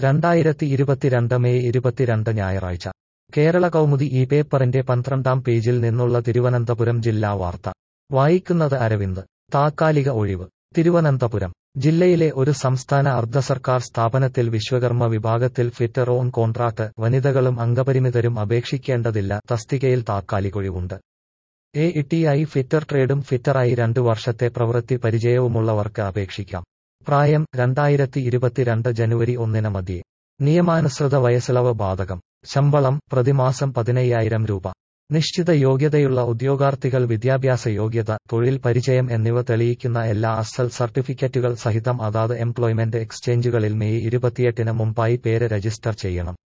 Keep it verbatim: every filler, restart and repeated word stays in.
രണ്ടായിരത്തി ഇരുപത്തിരണ്ട് മെയ് ഇരുപത്തിരണ്ട് ഞായറാഴ്ച കേരള കൗമുദി ഈ പേപ്പറിന്റെ പന്ത്രണ്ടാം പേജിൽ നിന്നുള്ള തിരുവനന്തപുരം ജില്ലാ വാർത്ത വായിക്കുന്നത് അരവിന്ദ്. താത്കാലിക ഒഴിവ്. തിരുവനന്തപുരം ജില്ലയിലെ ഒരു സംസ്ഥാന അർദ്ധസർക്കാർ സ്ഥാപനത്തിൽ വിശ്വകർമ്മ വിഭാഗത്തിൽ ഫിറ്റർ ഓൺ കോൺട്രാക്ട് വനിതകളും അംഗപരിമിതരും അപേക്ഷിക്കേണ്ടതില്ല. തസ്തികയിൽ താത്കാലികൊഴിവുണ്ട്. A E T I fitter ട്രേഡും ഫിറ്ററായി രണ്ടു വർഷത്തെ പ്രവൃത്തി പരിചയവുമുള്ളവർക്ക് അപേക്ഷിക്കാം. പ്രായം രണ്ടായിരത്തി ഇരുപത്തിരണ്ട് ജനുവരി ഒന്നിന് മതിയെ. നിയമാനുസൃത വയസ്സിളവ് ബാധകം. ശമ്പളം പ്രതിമാസം പതിനയ്യായിരം രൂപ. നിശ്ചിത യോഗ്യതയുള്ള ഉദ്യോഗാർത്ഥികൾ വിദ്യാഭ്യാസ യോഗ്യത, തൊഴിൽ പരിചയം എന്നിവ തെളിയിക്കുന്ന എല്ലാ അസൽ സർട്ടിഫിക്കറ്റുകൾ സഹിതം അതാത് എംപ്ലോയ്മെന്റ് എക്സ്ചേഞ്ചുകളിൽ മെയ് ഇരുപത്തിയെട്ടിന് മുമ്പായി പേര് രജിസ്റ്റർ ചെയ്യണം.